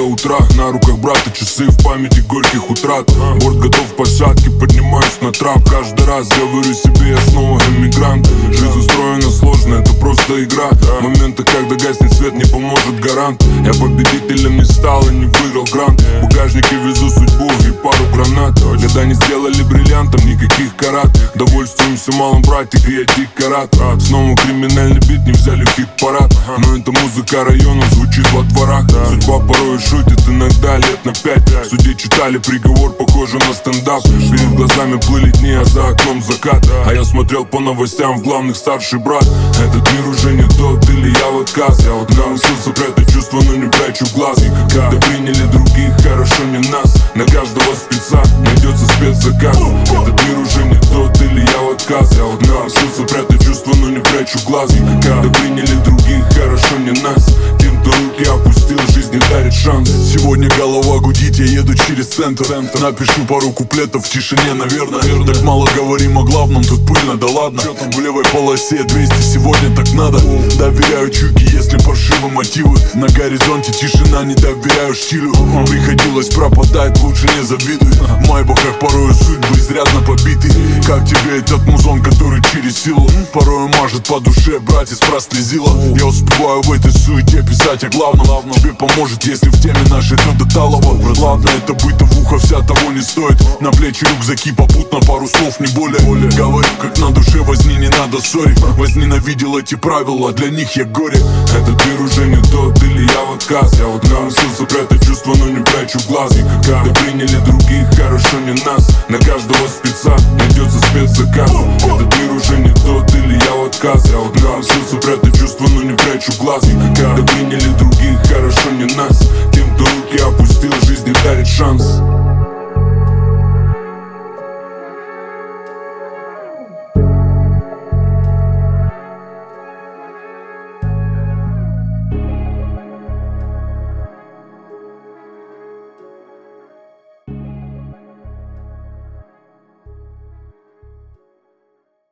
утра. На руках брата часы в памяти горьких утрат. Борт готов к посадке, поднимаюсь на трап. Каждый раз говорю себе, я снова эмигрант. Жизнь устроена сложно, это просто игра. Моменты, когда гаснет свет, не поможет гарант. Я победителем не стал и не выиграл грант. В багажнике везу судьбу и пару гранат. Года не сделали бриллиантом никаких карат. Довольствуемся малым, братик, и я дикарат. Снова криминальный бит, не взяли в хит-парад. Но это музыка района звучит во дворах. Судьба порой шутит, иногда лет на 5. В суде читали приговор, похоже на стендап. Перед глазами плыли дни, а за окном закат. А я смотрел по новостям, в главных старший брат. Этот мир уже не тот, или я в отказ. Я вот научился прятать чувства, но не прячу глаз. И когда приняли других, хорошо не нас. На каждого спеца найдется спецзаказ. Этот мир уже не тот, или я в отказ. Я вот научился прятать чувства, но не прячу глаз. И когда приняли других, хорошо не нас. Тем, кто руки опустил, жизнь не дарит шанс. Сегодня голова гудит, я еду через центр. Напишу пару куплетов в тишине, наверное. Так мало говорим о главном, тут пыльно, да ладно. В левой полосе 200, сегодня так надо. Доверяю чуйке, если паршивы мотивы. На горизонте тишина, не доверяю штилю. Приходилось пропадать, лучше не завидуй. В майбахах порою судьбы изрядно побиты. Как тебе этот музон, который через силу порою мажет по душе, братец, прослезила. Я успеваю в этой суете писать о главном. Тебе поможет, если в теме нашей то до талого. Ладно, это бытовуха вся того не стоит. На плечи рюкзаки, попутно пару слов, не более. Говорю, как на душе, возни, не надо ссорить. Возненавидел эти правила, для них я горе. Этот мир уже не тот, или я в отказ. Я вот научился прятать чувства, но не прячу глаз. И когда приняли других, хорошо не нас. На каждого спеца найдется спецзаказ. Этот мир уже не тот, или я в отказ. Я вот научился прятать чувства, но не прячу глаз. И когда приняли других, хорошо не нас. Тем, кто руки опустил, жизнь не дарит шанс.